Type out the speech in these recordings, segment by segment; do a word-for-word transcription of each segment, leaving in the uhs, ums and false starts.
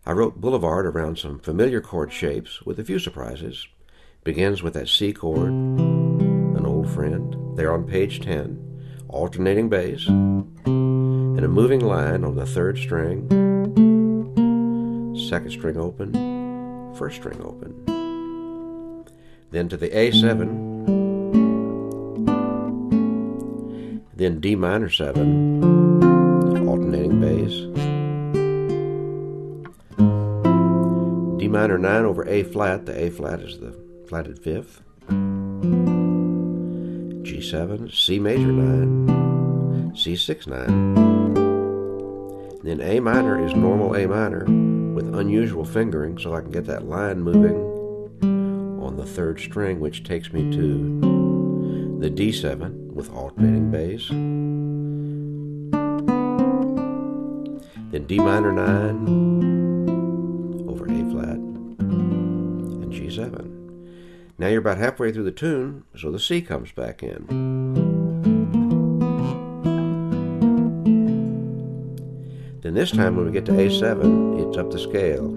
I wrote Boulevard around some familiar chord shapes with a few surprises. Begins with that C chord, an old friend, there on page ten, alternating bass, and a moving line on the third string, second string open, first string open. Then to the A seven, then D minor seven, alternating bass, D minor nine over A flat, the A flat is the flatted fifth, G seven, C major nine, C six nine, then A minor is normal A minor with unusual fingering so I can get that line moving on the third string, which takes me to the D seven with alternating bass, then D minor nine over A flat and G seven. Now you're about halfway through the tune, so the C comes back in. Then this time when we get to A seven, it's up the scale.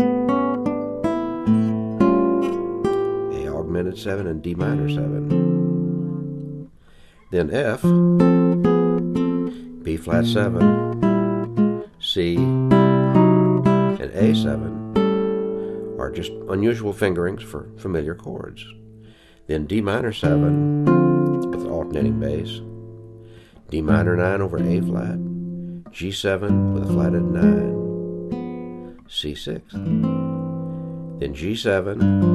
A augmented seven and D minor seven. Then F, B flat seven, C, and A seven are just unusual fingerings for familiar chords. Then D minor seven with alternating bass, D minor nine over A flat, G seven with a flatted nine, C six, then G seven,